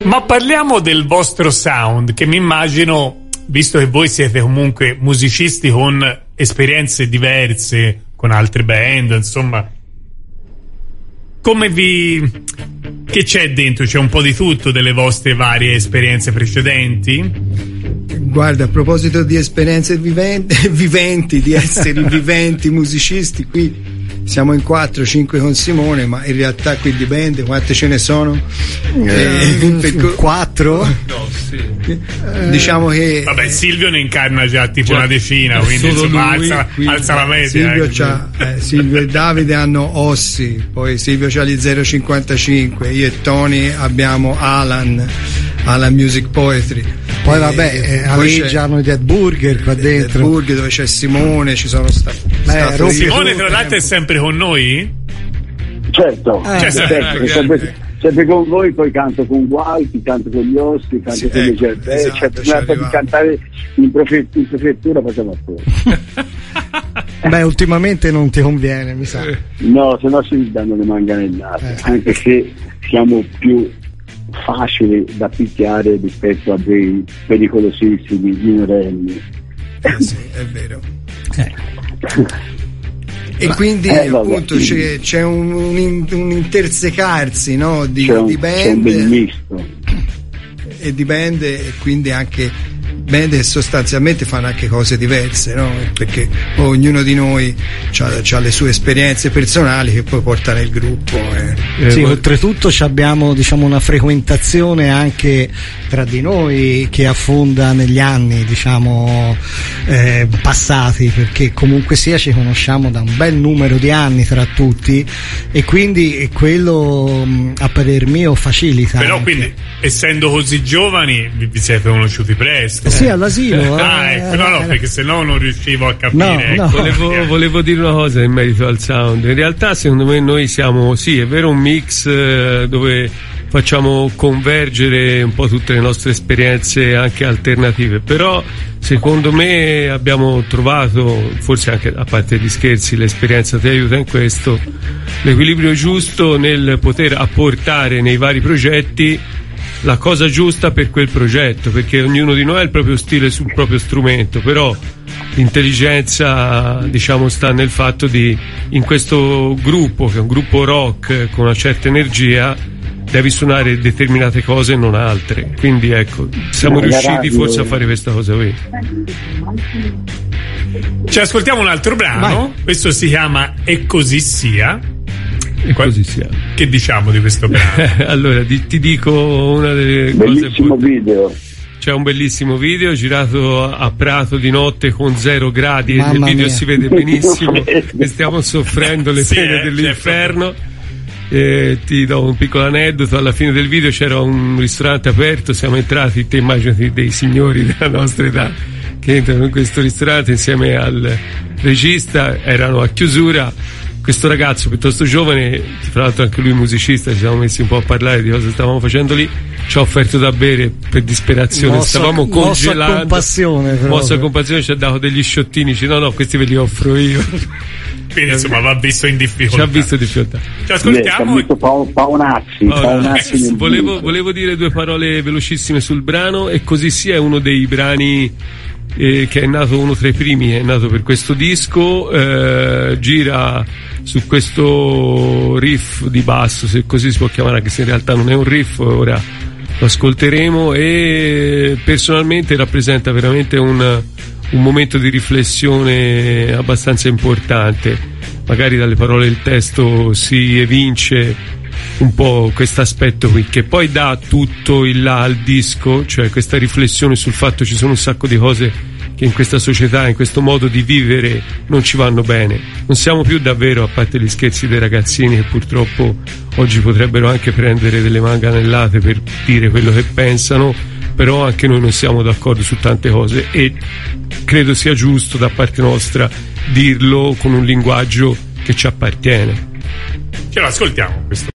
Ma parliamo del vostro sound, che mi immagino, visto che voi siete comunque musicisti con esperienze diverse, con altre band, insomma, che c'è dentro? C'è un po' di tutto delle vostre varie esperienze precedenti? Guarda, a proposito di esperienze viventi, di esseri viventi musicisti, qui siamo in 4-5 con Simone, ma in realtà qui di band quante ce ne sono? 4? No, sì. Diciamo che vabbè, Silvio ne incarna già tipo una decina, quindi insomma alza la media. Silvio e Davide hanno Ossi, poi Silvio c'ha gli 0,55, io e Tony abbiamo Alan Music Poetry. Poi vabbè, aleggiano i Dead Burger qua dentro. Dead Burger, dove c'è Simone, ci sono stato Simone tra l'altro è sempre con noi? Certo, sempre con voi, poi canto con Gualti, canto con gli Ossi, canto con le Gerbe, certo di cantare in prefettura facciamo fuori. Beh, ultimamente non ti conviene, mi sa. No, se no si danno le manganellate, anche se siamo più facili da picchiare rispetto a dei pericolosissimi minorenni. Sì, è vero. E quindi appunto c'è un intersecarsi, no, di band, c'è un bel misto. E di band, e quindi anche band che sostanzialmente fanno anche cose diverse, no? Perché ognuno di noi ha le sue esperienze personali che poi porta nel gruppo. Sì, oltretutto abbiamo, diciamo, una frequentazione anche tra di noi che affonda negli anni, diciamo, passati, perché comunque sia ci conosciamo da un bel numero di anni tra tutti, e quindi quello a parer mio facilita. Però anche. Quindi essendo così giovani vi siete conosciuti presto. Sì, all'asilo. Ecco, no, perché sennò non riuscivo a capire. No. Volevo dire una cosa in merito al sound. In realtà secondo me noi siamo, sì, è vero, un mix dove facciamo convergere un po' tutte le nostre esperienze anche alternative, però secondo me abbiamo trovato, forse anche a parte gli scherzi, l'esperienza ti aiuta in questo, l'equilibrio giusto nel poter apportare nei vari progetti la cosa giusta per quel progetto, perché ognuno di noi ha il proprio stile sul proprio strumento, però l'intelligenza, diciamo, sta nel fatto di, in questo gruppo, che è un gruppo rock con una certa energia, devi suonare determinate cose e non altre, quindi ecco, siamo riusciti forse a fare questa cosa qui. Ci ascoltiamo un altro brano. Vai. Questo si chiama E così sia. E così sia. Che diciamo di questo brano? Allora, ti dico una delle bellissimo cose. Video. C'è un bellissimo video girato a Prato di notte con 0 gradi. Mamma e nel video mia. Si vede benissimo che stiamo soffrendo le pene dell'inferno. Ti do un piccolo aneddoto: alla fine del video c'era un ristorante aperto, siamo entrati, te immaginati dei signori della nostra età che entrano in questo ristorante insieme al regista, erano a chiusura. Questo ragazzo piuttosto giovane, tra l'altro anche lui musicista, ci siamo messi un po' a parlare di cosa stavamo facendo lì, ci ha offerto da bere per disperazione, stavamo congelando, mossa compassione, ci ha dato degli sciottini, dice no questi ve li offro io. Quindi insomma va visto in difficoltà. Ci ha visto difficoltà. Ci ascoltiamo. Paonazzi. Volevo dire 2 parole velocissime sul brano. E così sia, è uno dei brani che è nato, uno tra i primi, è nato per questo disco, gira su questo riff di basso, se così si può chiamare, anche se in realtà non è un riff, ora lo ascolteremo, e personalmente rappresenta veramente un momento di riflessione abbastanza importante. Magari dalle parole del testo si evince un po' questo aspetto qui, che poi dà tutto il là al disco, cioè questa riflessione sul fatto che ci sono un sacco di cose che in questa società, in questo modo di vivere, non ci vanno bene. Non siamo più davvero, a parte gli scherzi dei ragazzini che purtroppo oggi potrebbero anche prendere delle manganellate per dire quello che pensano, però anche noi non siamo d'accordo su tante cose, e credo sia giusto da parte nostra dirlo con un linguaggio che ci appartiene. Ce lo ascoltiamo questo.